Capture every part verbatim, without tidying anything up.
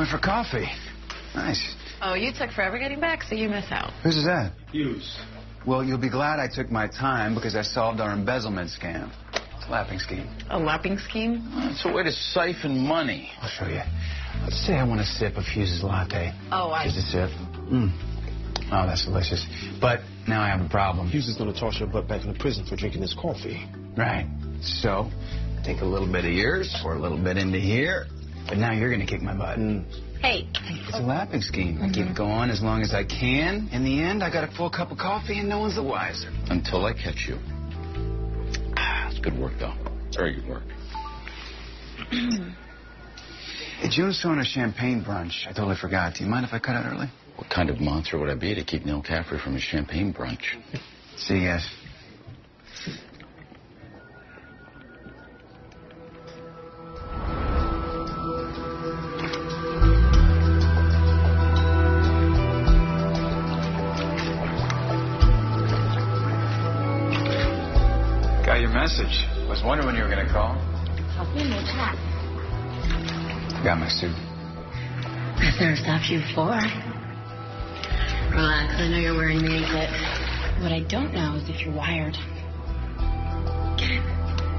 went for coffee. Nice. Oh, you took forever getting back, so you miss out. Whose is that? Hughes. Well, you'll be glad I took my time because I solved our embezzlement scam. It's a lapping scheme. A lapping scheme? It's a way to siphon money. I'll show you. Let's say I want a sip of Hughes's latte. Oh, I... Just a sip. Mm. Oh, that's delicious. But now I have a problem. Hughes is going to toss your butt back in the prison for drinking his coffee. Right. So, take a little bit of yours, pour a little bit into here. But now you're going to kick my butt. Mm. Hey. It's a lapping scheme. I keep it going as long as I can. In the end, I got a full cup of coffee and no one's the wiser. Until I catch you. Ah, it's good work, though. Very good work. Hey, June's throwing a champagne brunch. I totally forgot. Do you mind if I cut out early? What kind of monster would I be to keep Neil Caffrey from his champagne brunch? See you guys. Got your message. Was wondering when you were gonna call. Got my suit. I've never stopped you before. Relax, I know you're wearing the anklet. What I don't know is if you're wired. Get it.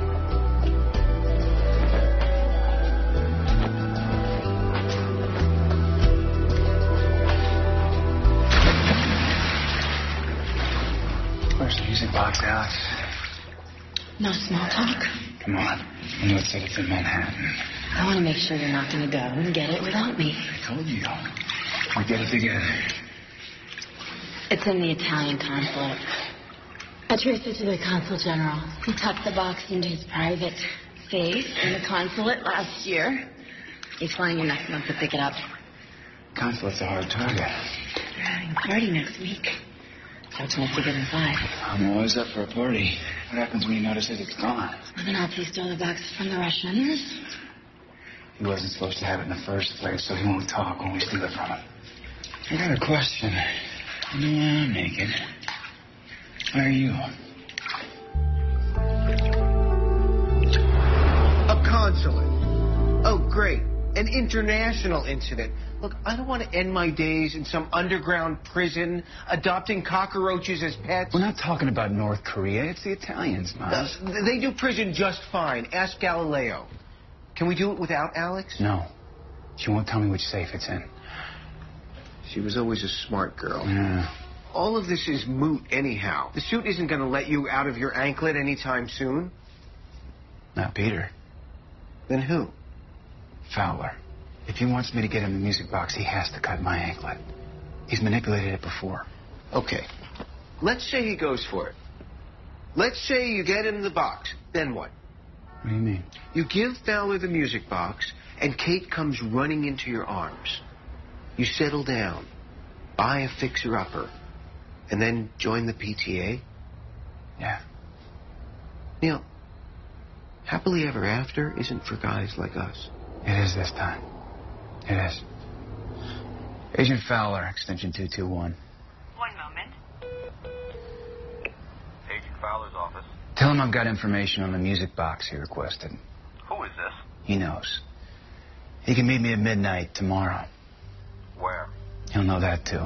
Where's the music box, Alex? No small talk. Come on. I know it said it's in Manhattan. I want to make sure you're not going to go and get it without me. I told you. We get it together. It's in the Italian consulate. I traced it to the consul general. He tucked the box into his private safe in the consulate last year. He's flying in next month to pick it up. Consulate's a hard target. They're having a party next week. Fortunate to get inside. I'm always up for a party. What happens when you notice that it's gone? Well, the Nazis stole the box from the Russians. He wasn't supposed to have it in the first place, so he won't talk when we steal it from him. I got a question. You know why I'm naked? Why are you? A consulate. Oh, great. An international incident. Look, I don't want to end my days in some underground prison adopting cockroaches as pets. We're not talking about North Korea. It's the Italians, Miles. Uh, they do prison just fine. Ask Galileo. Can we do it without Alex? No. She won't tell me which safe it's in. She was always a smart girl. Yeah. All of this is moot anyhow. The suit isn't going to let you out of your anklet anytime soon. Not Peter. Then who? Fowler. If he wants me to get him the music box, he has to cut my anklet. He's manipulated it before. Okay. Let's say he goes for it. Let's say you get him the box. Then what? What do you mean? You give Fowler the music box, and Kate comes running into your arms. You settle down, buy a fixer-upper, and then join the P T A? Yeah. Neil, happily ever after isn't for guys like us. It is this time. It is. Agent Fowler, extension two two one. One moment. Agent Fowler's office. Tell him I've got information on the music box he requested. Who is this? He knows. He can meet me at midnight tomorrow. Where? He'll know that, too.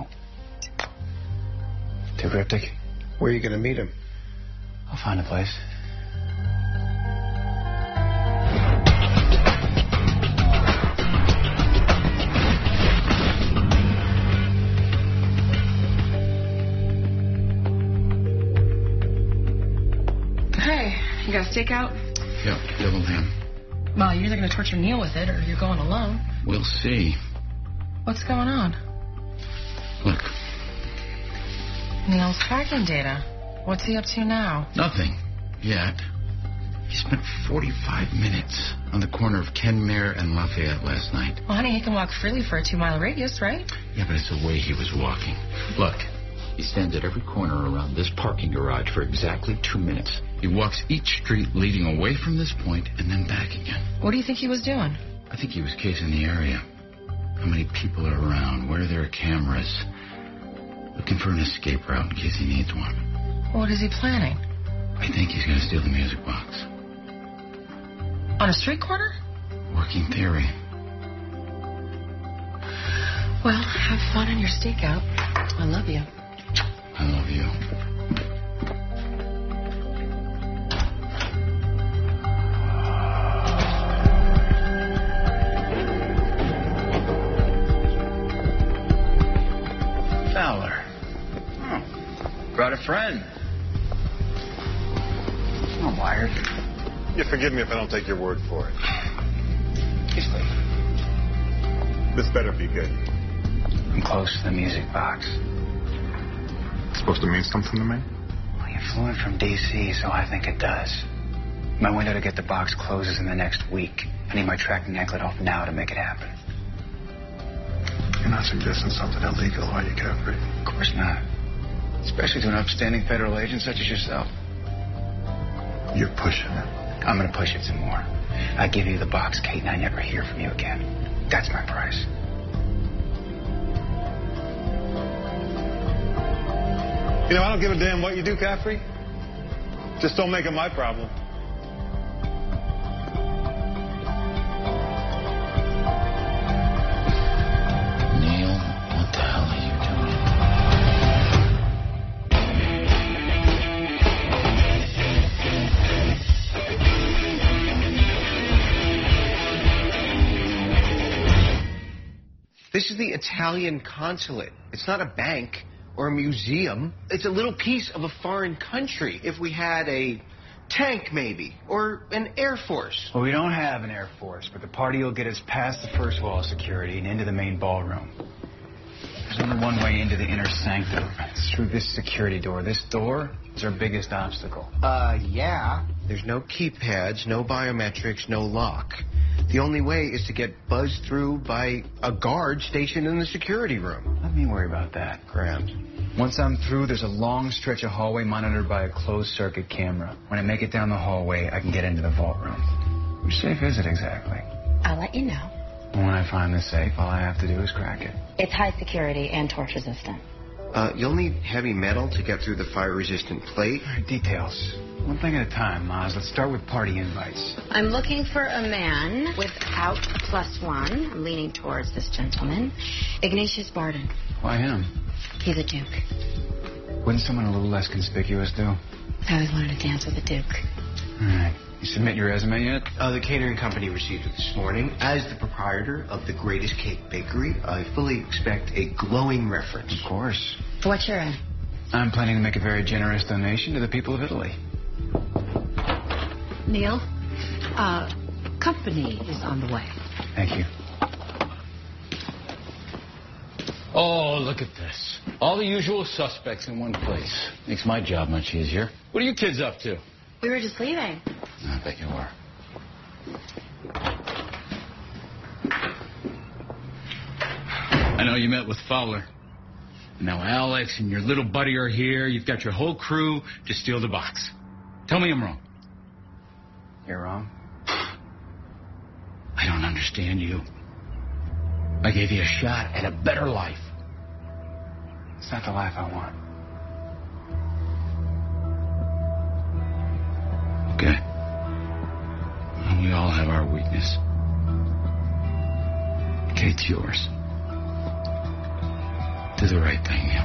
Too cryptic? Where are you going to meet him? I'll find a place. Hey, you got a stakeout? Yep, double ham. Well, you're either going to torture Neil with it or you're going alone. We'll see. What's going on? Look. Neil's tracking data. What's he up to now? Nothing. Yet. He spent forty-five minutes on the corner of Kenmare and Lafayette last night. Well, honey, he can walk freely for a two-mile radius, right? Yeah, but it's the way he was walking. Look, he stands at every corner around this parking garage for exactly two minutes. He walks each street leading away from this point and then back again. What do you think he was doing? I think he was casing the area. How many people are around? Where there are cameras? Looking for an escape route in case he needs one. What is he planning? I think he's going to steal the music box. On a street corner? Working theory. Well, have fun on your stakeout. I love you. I love you. Fowler. Oh, brought a friend. I'm wired. You forgive me if I don't take your word for it. He's late. This better be good. I'm close to the music box. It's supposed to mean something to me? Well, you flew in from D C, so I think it does. My window to get the box closes in the next week. I need my tracking anklet off now to make it happen. You're not suggesting something illegal, are you, Caffrey? Of course not. Especially to an upstanding federal agent such as yourself. You're pushing it. I'm going to push it some more. I give you the box, Kate, and I never hear from you again. That's my price. You know, I don't give a damn what you do, Caffrey. Just don't make it my problem. Neil, what the hell are you doing? This is the Italian consulate. It's not a bank or a museum. It's a little piece of a foreign country. If we had a tank, maybe, or an air force. Well, we don't have an air force, but the party will get us past the first wall of security and into the main ballroom. There's only one way into the inner sanctum. It's through this security door. This door is our biggest obstacle. Uh, yeah. There's no keypads, no biometrics, no lock. The only way is to get buzzed through by a guard stationed in the security room. Let me worry about that. Grand. Once I'm through, there's a long stretch of hallway monitored by a closed-circuit camera. When I make it down the hallway, I can get into the vault room. How safe is it exactly? I'll let you know. When I find the safe, all I have to do is crack it. It's high security and torch resistant. Uh, you'll need heavy metal to get through the fire-resistant plate. All right, details. One thing at a time, Maz. Let's start with party invites. I'm looking for a man without plus one. I'm leaning towards this gentleman. Ignatius Barden. Why him? He's a duke. Wouldn't someone a little less conspicuous do? I always wanted to dance with a duke. All right. You submit your resume yet? Uh, the catering company received it this morning. As the proprietor of the greatest cake bakery, I fully expect a glowing reference. Of course. What's your in? I'm planning to make a very generous donation to the people of Italy. Neil, uh, company is on the way. Thank you. Oh, look at this. All the usual suspects in one place. Makes my job much easier. What are you kids up to? We were just leaving. I bet you were. I know you met with Fowler. Now Alex and your little buddy are here. You've got your whole crew to steal the box. Tell me I'm wrong. You're wrong. I don't understand you. I gave you a shot at a better life. It's not the life I want. Okay. Well, we all have our weakness. Kate's yours. Do the right thing, Neil.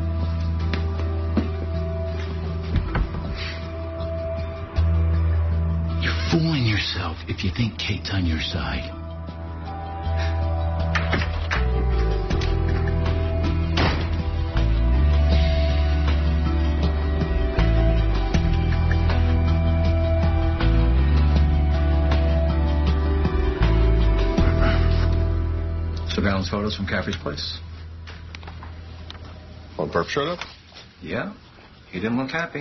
You're fooling yourself if you think Kate's on your side. Surveillance photos from Caffrey's place. Well, Burp showed up? Yeah, he didn't look happy.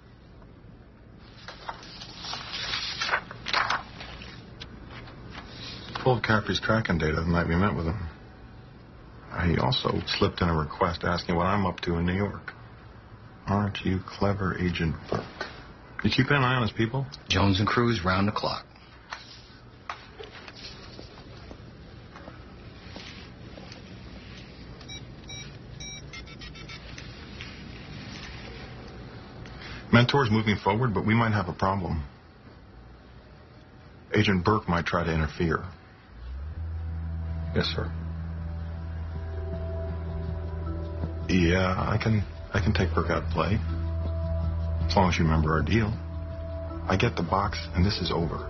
Pulled Caffrey's tracking data the night we met with him. He also slipped in a request asking what I'm up to in New York. Aren't you clever, Agent Burke? You keeping an eye on his people? Jones and Cruz round the clock. Mentor's moving forward, but we might have a problem. Agent Burke might try to interfere. Yes, sir. Yeah, I can I can take Burke out to play. As long as you remember our deal. I get the box, and this is over.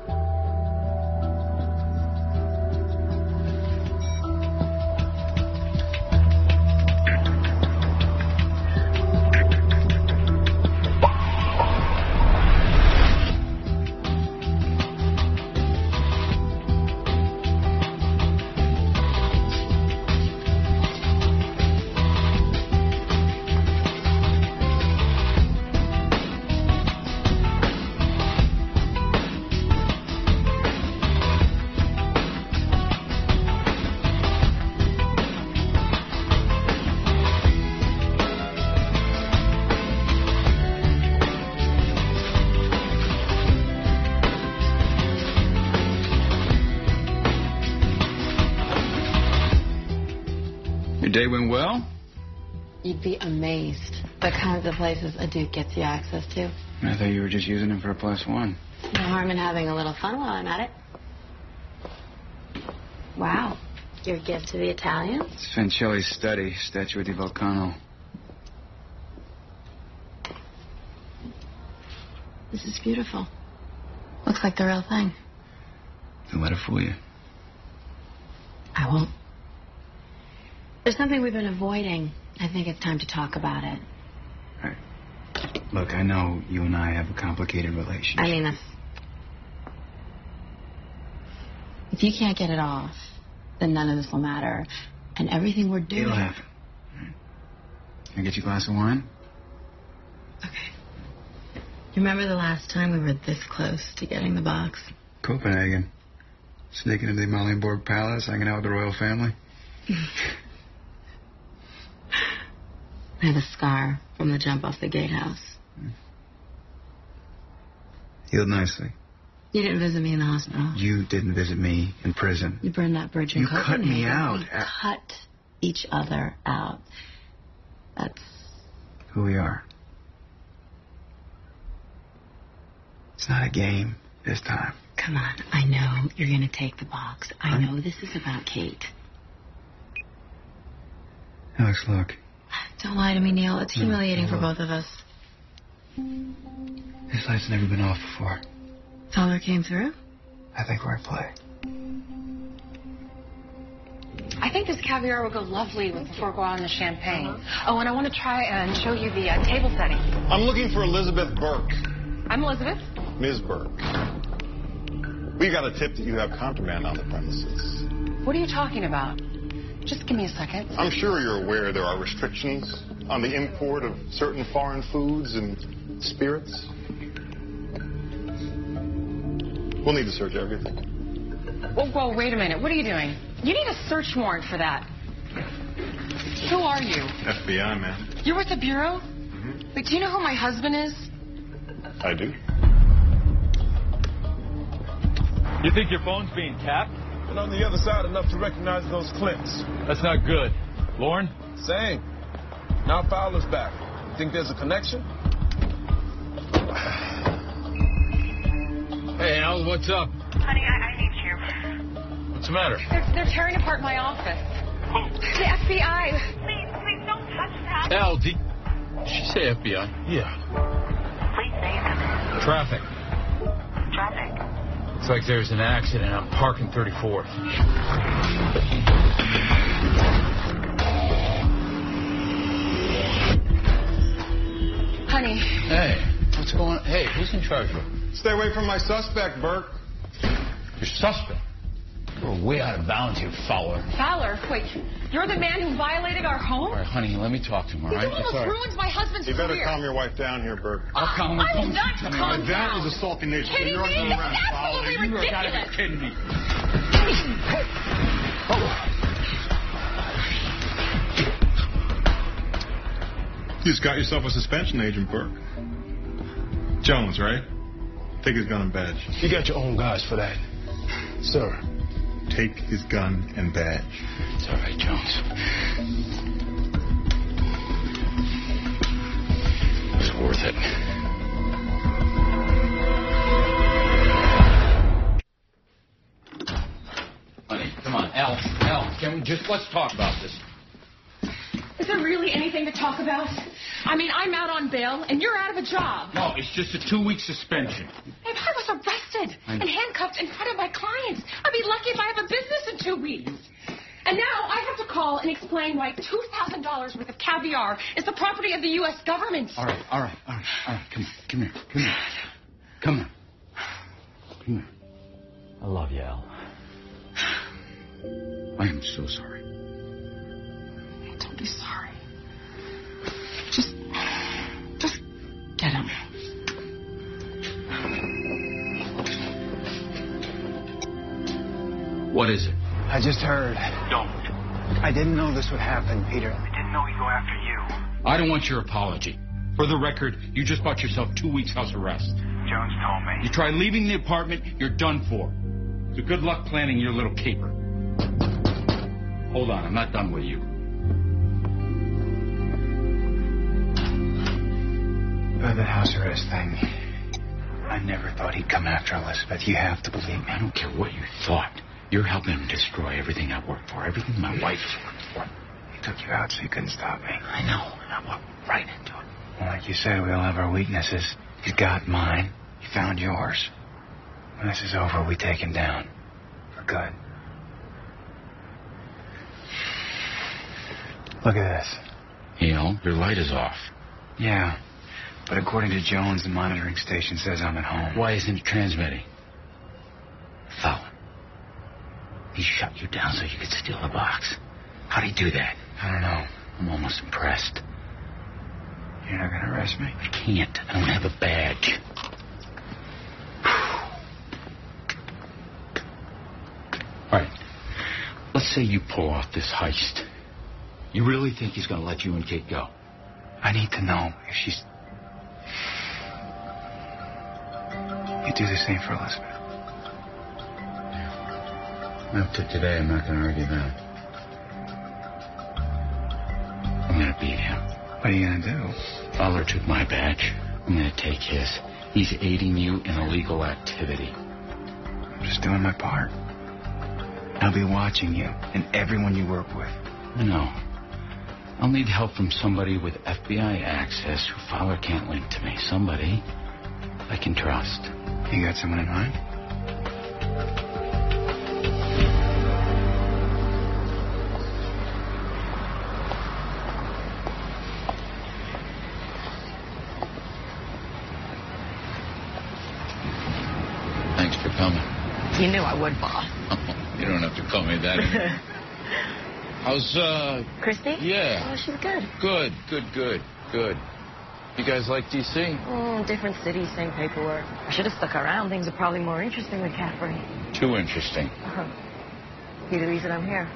Day went well? You'd be amazed the kinds of places a duke gets you access to. I thought you were just using him for a plus one. No harm in having a little fun while I'm at it. Wow. Your gift to the Italians? It's Fancelli's study, Statue di Vulcano. This is beautiful. Looks like the real thing. Don't let it fool you. I won't. There's something we've been avoiding. I think it's time to talk about it. Right. Look, I know you and I have a complicated relationship. I mean this. If you can't get it off, then none of this will matter. And everything we're doing... It'll happen. Right. Can I get you a glass of wine? Okay. You remember the last time we were this close to getting the box? Copenhagen. Sneaking into the Amalienborg Palace, hanging out with the royal family. I have a scar from the jump off the gatehouse. Healed nicely. You didn't visit me in the hospital. You didn't visit me in prison. You burned that bridge in You Copenhagen. cut me out. We cut each other out. That's who we are. It's not a game this time. Come on. I know you're going to take the box. I know this is about Kate. Alex, look. Don't lie to me, Neil. It's humiliating no, for both of us. This light's never been off before. Fowler came through? I think we're at play. I think this caviar will go lovely with the foie gras and the champagne. Oh, and I want to try and show you the uh, table setting. I'm looking for Elizabeth Burke. I'm Elizabeth. Miz Burke. We got a tip that you have contraband on the premises. What are you talking about? Just give me a second. I'm sure you're aware there are restrictions on the import of certain foreign foods and spirits. We'll need to search everything. Whoa, whoa, wait a minute. What are you doing? You need a search warrant for that. Who are you? F B I, man. You're with the Bureau? Mm-hmm. Wait, do you know who my husband is? I do. You think your phone's being tapped? And on the other side enough to recognize those clicks. That's not good. Lauren? Same. Now Fowler's back. Think there's a connection? Hey, Al, what's up? Honey, I, I need you. What's the matter? They're, they're tearing apart my office. Who? The F B I. Please, please don't touch that. Al, did she say F B I? Yeah. Please say it. Traffic. Traffic. Looks like there's an accident on Park and thirty-fourth. Honey. Hey, what's going on? Hey, who's in charge of it? Stay away from my suspect, Burke. Your suspect? You're way out of bounds here, Fowler. Fowler? Wait, you're the man who violated our home? All right, honey, let me talk to him, all right? You almost ruined my husband's You career. better calm your wife down here, Burke. I'll calm her I'm down. not calm That down. is assaulting nature. Kidding You're me? going This around, is absolutely Fowler. You ridiculous. gotta be kidding me. You just got yourself a suspension agent, Burke. Jones, right? Take his gun and badge. You got your own guys for that. Sir. Take his gun and badge. It's all right, Jones. It's worth it. Honey, come on, Al, Al, can we just, let's talk about this. Is it really really anything to talk about? I mean, I'm out on bail, and you're out of a job. No, it's just a two-week suspension. If I was arrested and handcuffed in front of my clients, I'd be lucky if I have a business in two weeks. And now I have to call and explain why two thousand dollars worth of caviar is the property of the U S government. All right, all right, all right, all right. Come, come here, come here. Come on. Come here. I love you, Al. I am so sorry. Don't be sorry. Just, just get him. What is it? I just heard. Don't. I didn't know this would happen, Peter. I didn't know he'd go after you. I don't want your apology. For the record, you just bought yourself two weeks house arrest. Jones told me. You try leaving the apartment, you're done for. So good luck planning your little caper. Hold on, I'm not done with you. About the house arrest thing, I never thought he'd come after Elizabeth. You have to believe me. I don't care what you thought. You're helping him destroy everything I worked for, everything my wife worked for. He took you out so you couldn't stop me. I know. I walked right into it. Well, like you said, we all have our weaknesses. He's got mine. He found yours. When this is over, we take him down. For good. Look at this. You know, your light is off. Yeah. But according to Jones, the monitoring station says I'm at home. Why isn't it transmitting? Fallon. He shut you down so you could steal the box. How'd he do that? I don't know. I'm almost impressed. You're not gonna arrest me? I can't. I don't have a badge. All right. Let's say you pull off this heist. You really think he's gonna let you and Kate go? I need to know if she's... You do the same for Elizabeth. Up to today, I'm not gonna argue that. I'm gonna beat him. What are you gonna do? Fowler took my badge. I'm gonna take his. He's aiding you in illegal activity. I'm just doing my part. I'll be watching you and everyone you work with. I know. I'll need help from somebody with F B I access who Fowler can't link to me. Somebody I can trust. You got someone in mind? Thanks for coming. You knew I would, boss. You don't have to call me that anymore. How's, uh... Christy? Yeah. Oh, she's good. Good, good, good, good. You guys like D C? Mm, different city, same paperwork. I should have stuck around. Things are probably more interesting with Catherine. Too interesting. Uh-huh. You're the reason I'm here.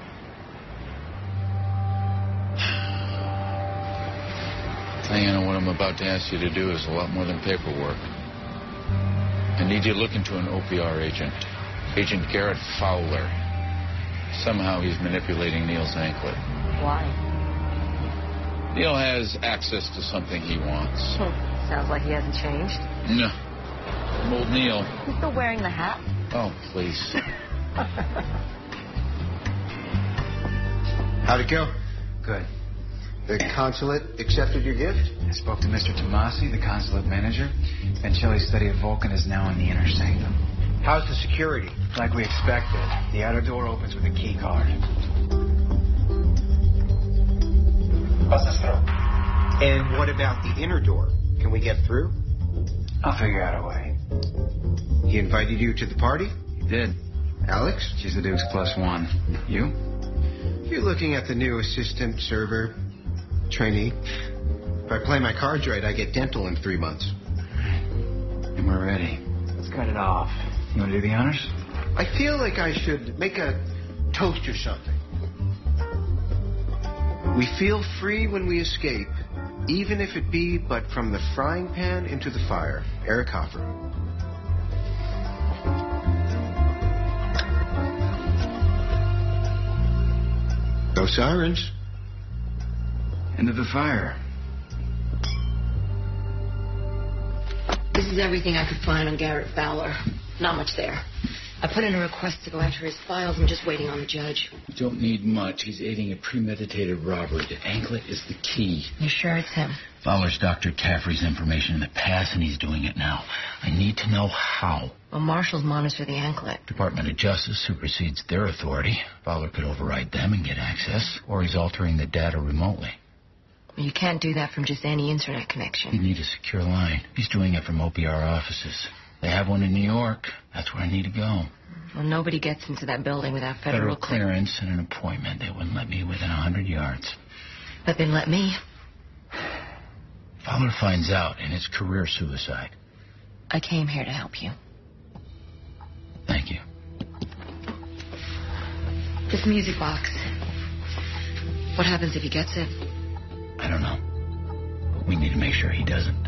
Diana, what I'm about to ask you to do is a lot more than paperwork. I need you to look into an O P R agent. Agent Garrett Fowler. Somehow he's manipulating Neil's anklet. Why? Neil has access to something he wants. Hmm. Sounds like he hasn't changed. No. Old Neil. He's still wearing the hat? Oh, please. How'd it go? Good. The consulate accepted your gift? I spoke to Mister Tomasi, the consulate manager. Vencelli's study of Vulcan is now in the inner sanctum. How's the security? Like we expected. The outer door opens with a key card. And what about the inner door? Can we get through? I'll figure out a way. He invited you to the party? He did. Alex? She's the Duke's plus one. You? You're looking at the new assistant server trainee. If I play my cards right, I get dental in three months. And we're ready. Let's cut it off. You want to do the honors? I feel like I should make a toast or something. We feel free when we escape, even if it be but from the frying pan into the fire. Eric Hoffer. No sirens. Into the fire. This is everything I could find on Garrett Fowler. Not much there. I put in a request to go after his files. I'm just waiting on the judge. You don't need much. He's aiding a premeditated robbery. The anklet is the key. You sure it's him? Fowler's doctored Caffrey's information in the past, and he's doing it now. I need to know how. Well, marshals monitor the anklet. Department of Justice supersedes their authority. Fowler could override them and get access, or he's altering the data remotely. You can't do that from just any internet connection. You need a secure line. He's doing it from O P R offices. They have one in New York. That's where I need to go. Well, nobody gets into that building without federal, Federal clearance and an appointment. They wouldn't let me within a hundred yards. But they'd let me. Fowler finds out, and it's career suicide. I came here to help you. Thank you. This music box. What happens if he gets it? I don't know. But we need to make sure he doesn't.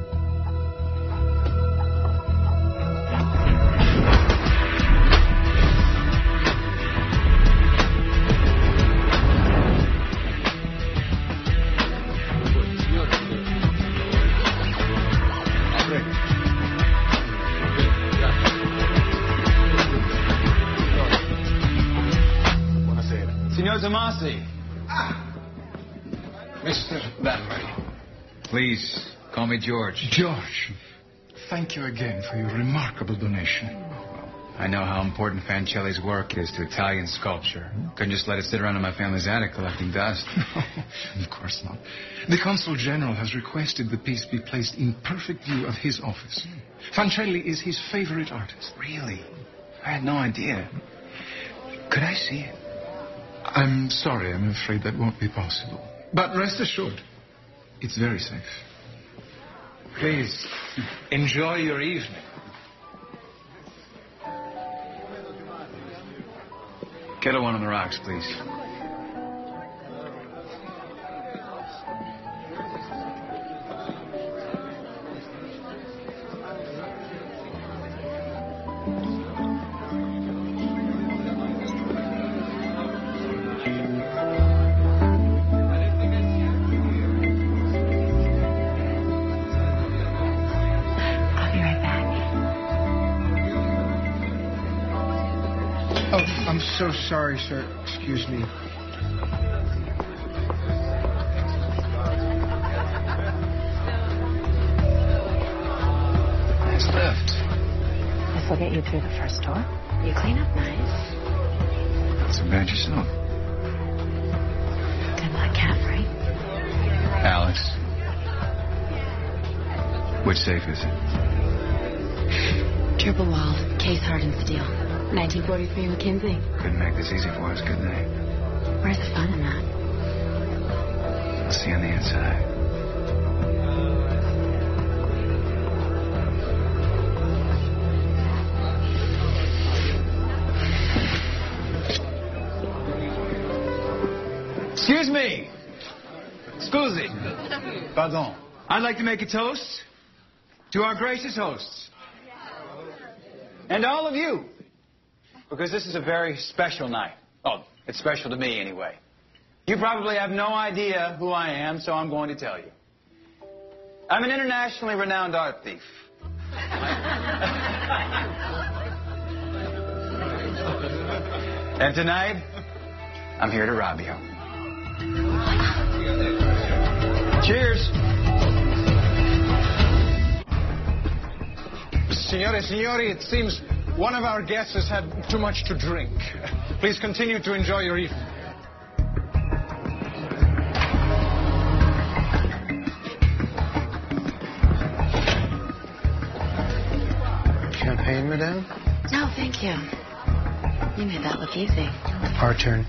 Signor Tomasi. Ah. Mister Danbury. Please, call me George. George, thank you again for your remarkable donation. I know how important Fancelli's work is to Italian sculpture. Couldn't just let it sit around in my family's attic collecting dust. No, of course not. The Consul General has requested the piece be placed in perfect view of his office. Fancelli is his favorite artist. Really? I had no idea. Could I see it? I'm sorry, I'm afraid that won't be possible. But rest assured, it's very safe. Please, enjoy your evening. Get a one on the rocks, please. I'm so sorry, sir. Excuse me. Nice lift. This will get you through the first door. You clean up nice. Not so bad yourself. Good luck, Caffrey. Alex. Which safe is it? Triple walled, case hardened steel. nineteen forty-three McKinsey. Couldn't make this easy for us, could they? Where's the fun in that? I'll see you on the inside. Excuse me. Scusi. Pardon. I'd like to make a toast to our gracious hosts. And all of you. Because this is a very special night. Oh, it's special to me anyway. You probably have no idea who I am, so I'm going to tell you. I'm an internationally renowned art thief. And tonight, I'm here to rob you. Cheers. Signore e signori, it seems one of our guests has had too much to drink. Please continue to enjoy your evening. Champagne, madame? No, thank you. You made that look easy. Our turn.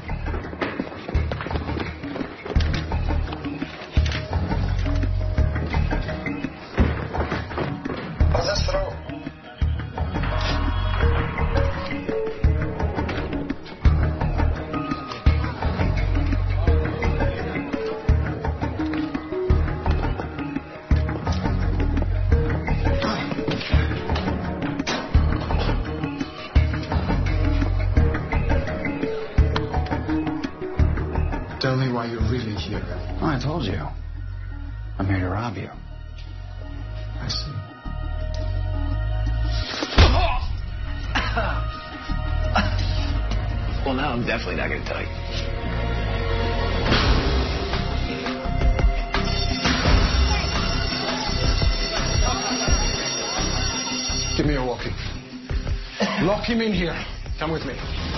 Tell me why you're really here. Oh, I told you. I'm here to rob you. I see. Well, now I'm definitely not going to tell you. Give me your walkie. Lock him in here. Come with me.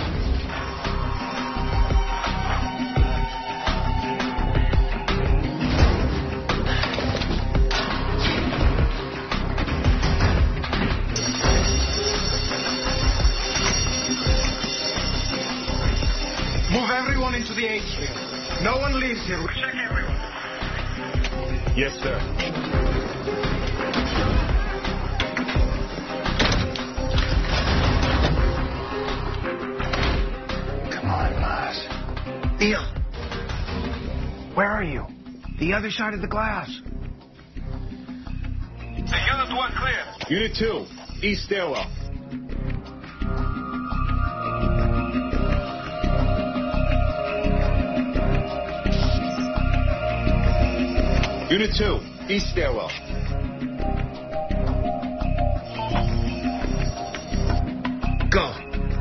Move everyone into the atrium. No one leaves here. Check everyone. Yes, sir. Neil, where are you? The other side of the glass. The unit one clear. Unit two, east stairwell. Unit two, east stairwell. Go.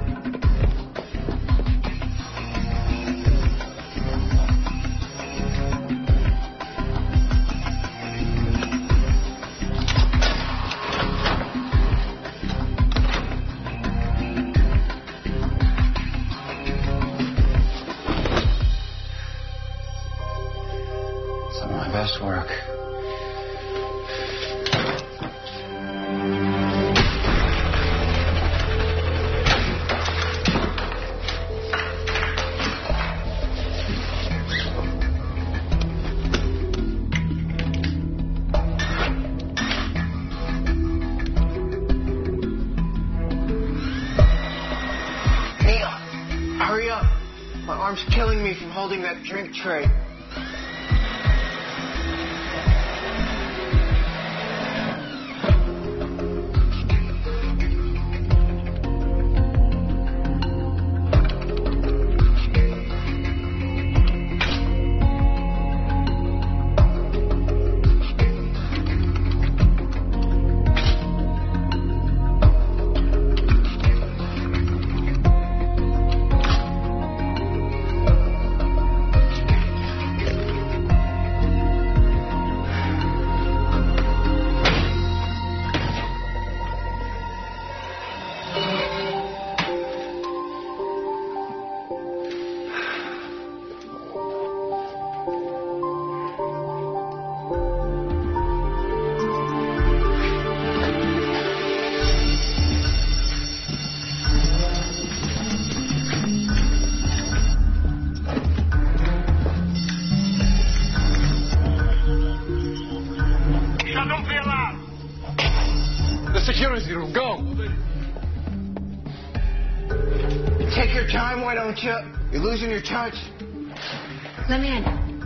Some of my best work. Neil, hurry up. My arm's killing me from holding that drink tray. Security room, go! Take your time, why don't you? You're losing your touch. Let me in.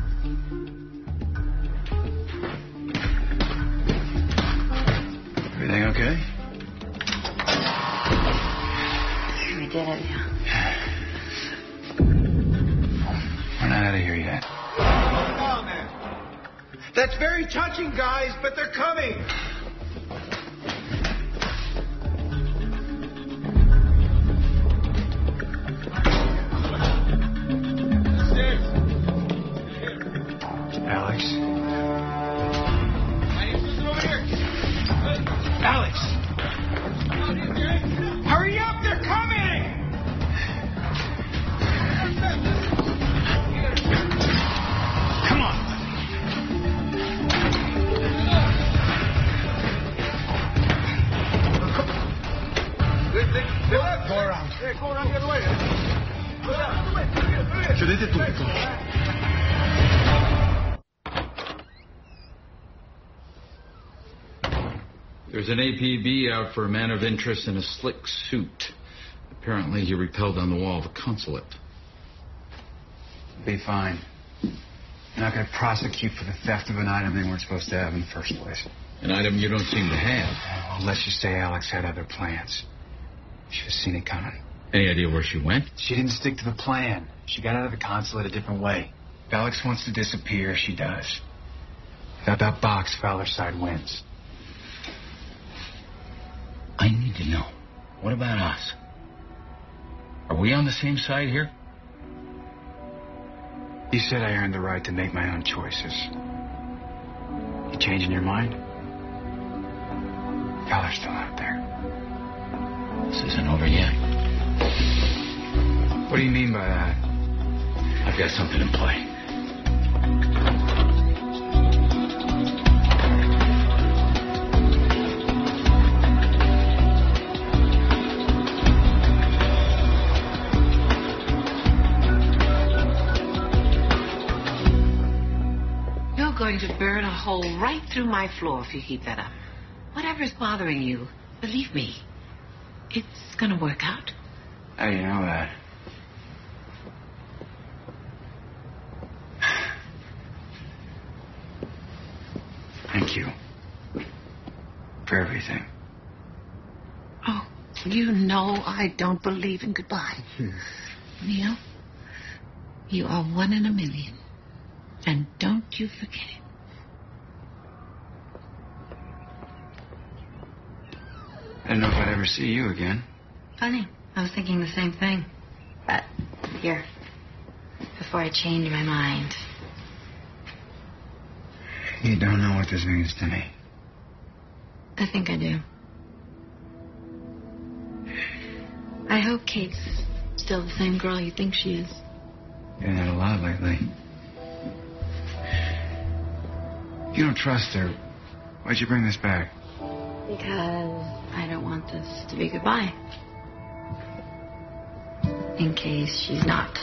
Everything okay? We did it, yeah. We're not out of here yet. That's very touching, guys, but they're coming. Alex. Alex! Hurry up, they're coming! Come on. Go around. Go around the other way. Chiudete tutto. There's an A P B out for a man of interest in a slick suit. Apparently he repelled on the wall of a consulate. Be fine. They're not going to prosecute for the theft of an item they weren't supposed to have in the first place. An item you don't seem to have. Well, let's just say Alex had other plans. Should have seen it coming. Any idea where she went? She didn't stick to the plan. She got out of the consulate a different way. If Alex wants to disappear, she does. Without that box, Fowler's side wins. I need to know What about us? Are we on the same side here? You said I earned the right to make my own choices. You changing your mind? Y'all are still out there. This isn't over yet. What do you mean by that? I've got something in play. Going to burn a hole right through my floor if you keep that up. Whatever's bothering you, believe me, it's gonna work out. How do you know that? Thank you for everything. Oh, you know I don't believe in goodbye. Neil, you are one in a million. And don't you forget it. I don't know if I'd ever see you again. Funny. I was thinking the same thing. But here, before I change my mind. You don't know what this means to me. I think I do. I hope Kate's still the same girl you think she is. You're not a lot lately. If you don't trust her, why'd you bring this back? Because I don't want this to be goodbye. In case she's not.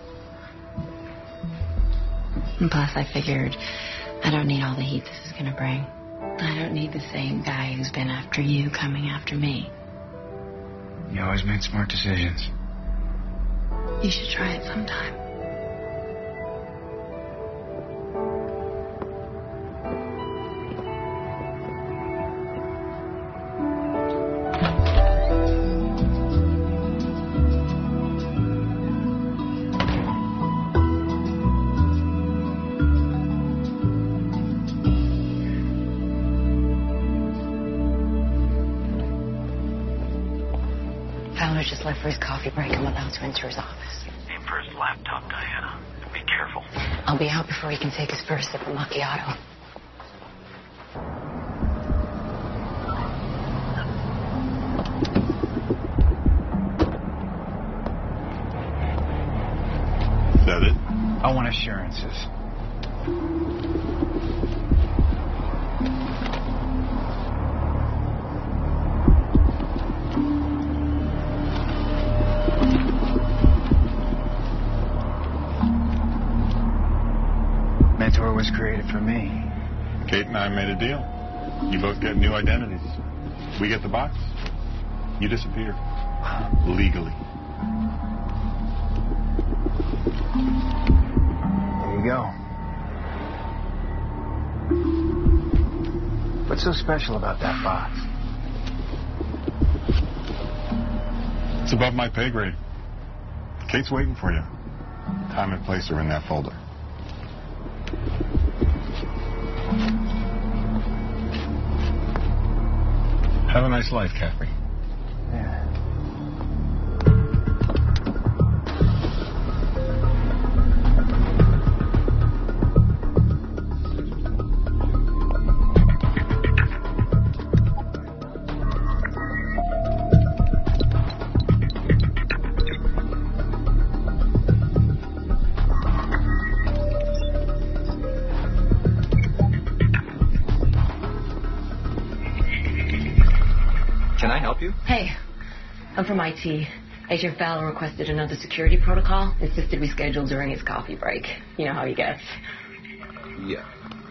And plus, I figured I don't need all the heat this is gonna bring. I don't need the same guy who's been after you coming after me. You always made smart decisions. You should try it sometime. Fowler just left for his coffee break. I'm about to enter his office. Aim for his laptop, Diana. And be careful. I'll be out before he can take his first sip of macchiato. Is that it? I want assurances. Mentor was created for me. Kate and I made a deal. You both get new identities. We get the box. You disappear. Legally. There you go. What's so special about that box? It's above my pay grade. Kate's waiting for you. Time and place are in that folder. Have a nice life, Caffrey. Yeah. Hey, I'm from I T. Agent Fowler requested another security protocol. Insisted we schedule during his coffee break. You know how he gets. Yeah.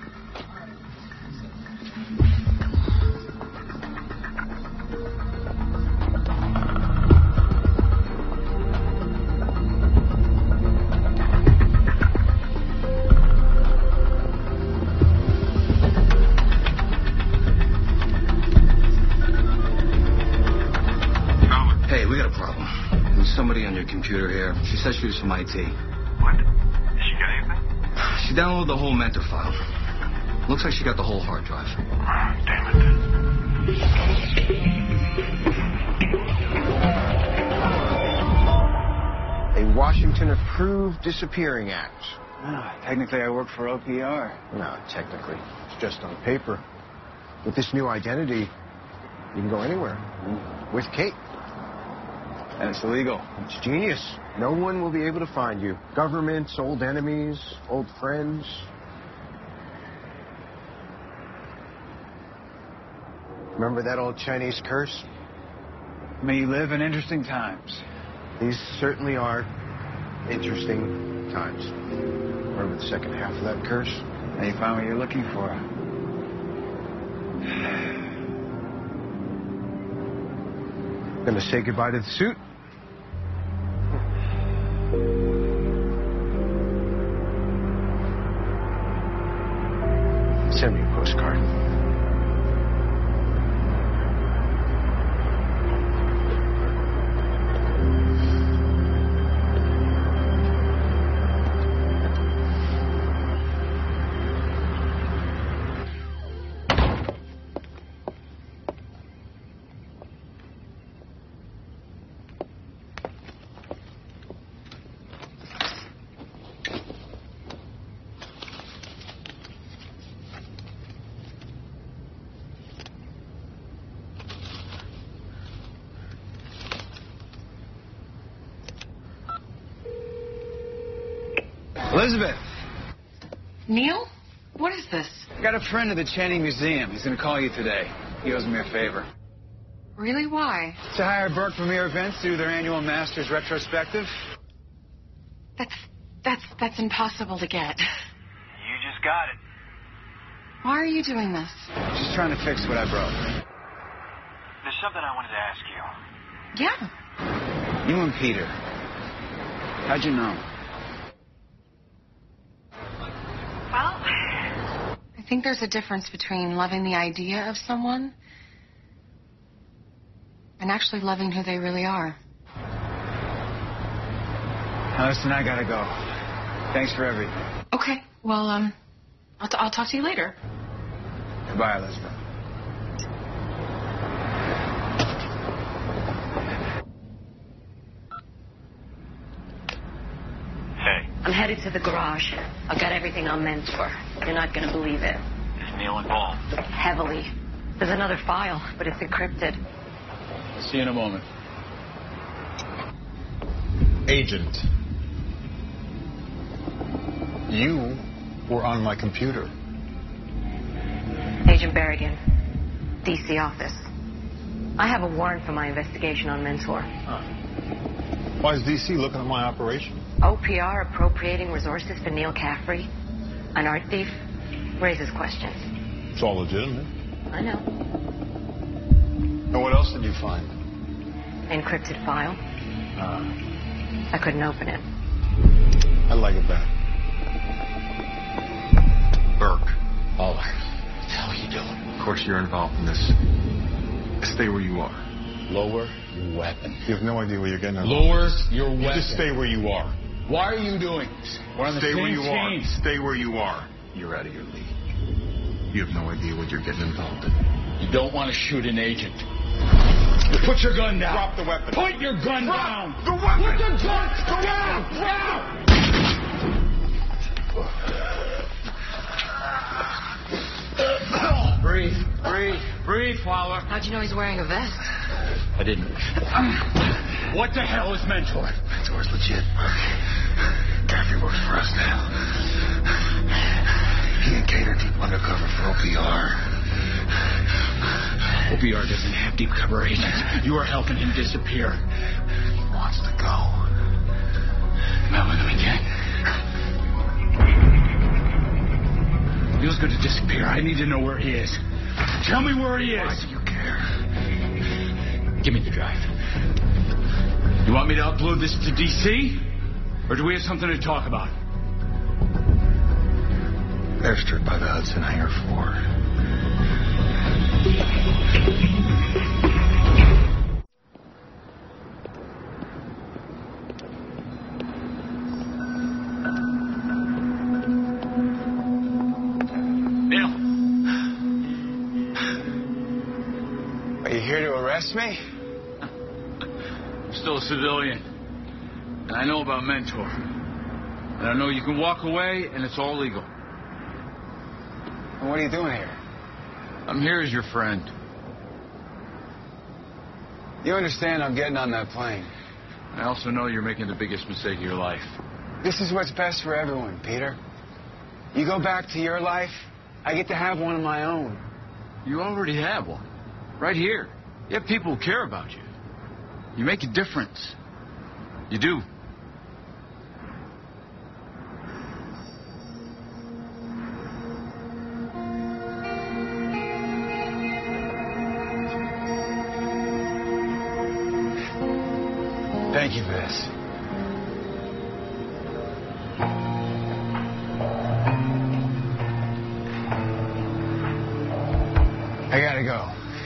Somebody on your computer here. She said she was from I T. What? Did she get anything? She downloaded the whole Mentor file. Looks like she got the whole hard drive. Damn it. Washington Approved Disappearing Act. Ah, technically, I work for O P R. No, technically. It's just on paper. With this new identity, you can go anywhere. Mm. With Kate. And it's illegal. It's genius. No one will be able to find you. Governments, old enemies, old friends. Remember that old Chinese curse? May you live in interesting times. These certainly are interesting times. Remember the second half of that curse? Now you find what you're looking for. Gonna say goodbye to the suit? Send me a postcard. Elizabeth! Neil? What is this? I got a friend at the Channing Museum. He's going to call you today. He owes me a favor. Really? Why? To hire Burke Premier Events to do their annual Masters retrospective. That's, that's, that's impossible to get. You just got it. Why are you doing this? Just trying to fix what I broke. There's something I wanted to ask you. Yeah. You and Peter. How'd you know? Well, I think there's a difference between loving the idea of someone and actually loving who they really are. Now listen, I gotta go. Thanks for everything. Okay. Well, um, I'll, t- I'll talk to you later. Goodbye, Elizabeth. Hey. I'm headed to the garage. I've got everything on Mentor. You're not going to believe it. Is Neil involved? Heavily. There's another file, but it's encrypted. See you in a moment. Agent. You were on my computer. Agent Berrigan, D C office. I have a warrant for my investigation on Mentor. Huh. Why is D C looking at my operation? O P R appropriating resources for Neil Caffrey, an art thief, raises questions. It's all legitimate. I know. And what else did you find? Encrypted file. Uh, I couldn't open it. I like it back. Burke. All right. What the hell are you doing? Of course you're involved in this. Stay where you are. Lower your weapon. You have no idea where you're getting involved. Lower your weapon. You just stay where you are. Why are you doing this? We're on the Stay same where you team. are. Stay where you are. You're out of your league. You have no idea what you're getting involved in. You don't want to shoot an agent. Put your gun down. Drop the weapon. Put your gun Drop down. the weapon. Put the gun down. Down. Breathe. Breathe. Breathe, Fowler. How'd you know he's wearing a vest? I didn't. What the hell is Mentor? Mentor's legit. Caffrey works for us now. He and Kate are deep undercover for O P R. O P R doesn't have deep cover agents. You are helping him disappear. He wants to go. Well, let me get. Neil's going to disappear. I need to know where he is. Tell me where he is. Why do you care? Give me the drive. You want me to upload this to D C? Or do we have something to talk about? Airstrip by the Hudson Hangar four. Neil. Are you here to arrest me? I'm still a civilian. And I know about Mentor. And I know you can walk away and it's all legal. And what are you doing here? I'm here as your friend. You understand I'm getting on that plane. I also know you're making the biggest mistake of your life. This is what's best for everyone, Peter. You go back to your life, I get to have one of my own. You already have one. Right here. You have people who care about you. You make a difference. You do. Thank you for this. I gotta go.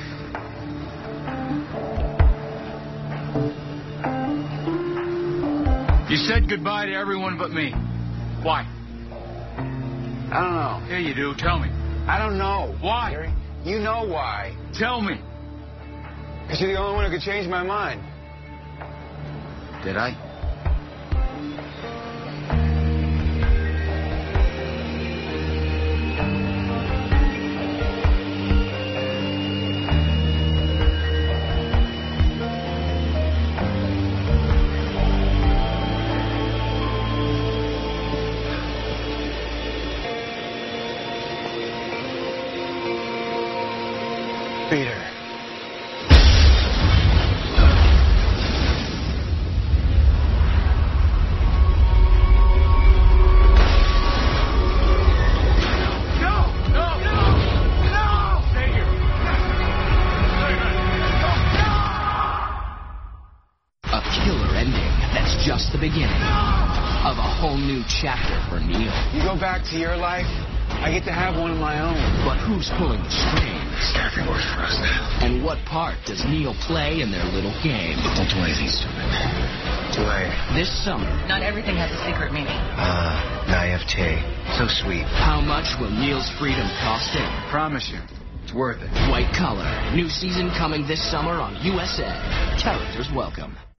You said goodbye to everyone but me. Why? I don't know. Yeah, you do. Tell me. I don't know. Why? Gary. You know why. Tell me. Because you're the only one who could change my mind. Did I? Peter. Just the beginning of a whole new chapter for Neil. You go back to your life, I get to have one of my own. But who's pulling the strings? Staffing works for us now. And what part does Neil play in their little game? Don't do anything stupid. Do I? This summer. Not everything has a secret meaning. Ah, naivete. So sweet. How much will Neil's freedom cost him? Promise you, it's worth it. White Collar. New season coming this summer on U S A. Characters welcome.